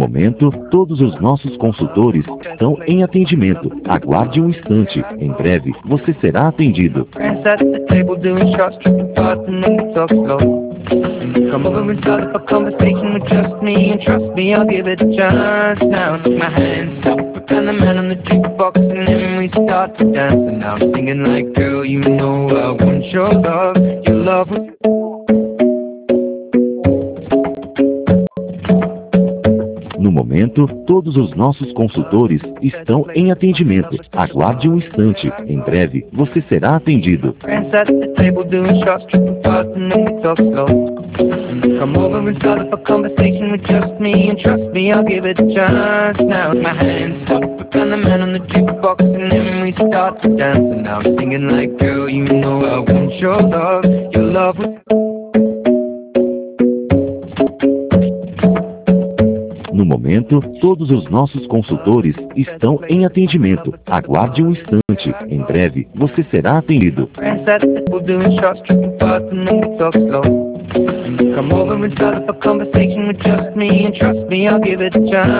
momento, todos os nossos consultores estão em atendimento. Aguarde um instante. Em breve, você será atendido. Come over and start up a conversation with just me, and trust me, I'll give it a chance. Now take my hand, stop it, and the man on the jukebox, and then we start to dance. And now I'm singing like, girl, you know I want your love. Your love was... No momento, todos os nossos consultores estão em atendimento. Aguarde um instante. Em breve, você será atendido. Come over and start up a conversation with just me, and trust me, I'll give it a chance. Now my hands stop and the man on the jukebox, and then we start to dance. And now I'm singing like, girl, you know I want your love. Your love was... No momento, todos os nossos consultores estão em atendimento. Aguarde um instante. Em breve, você será atendido. Come over and start up a conversation with just me, and trust me, I'll give it a chance.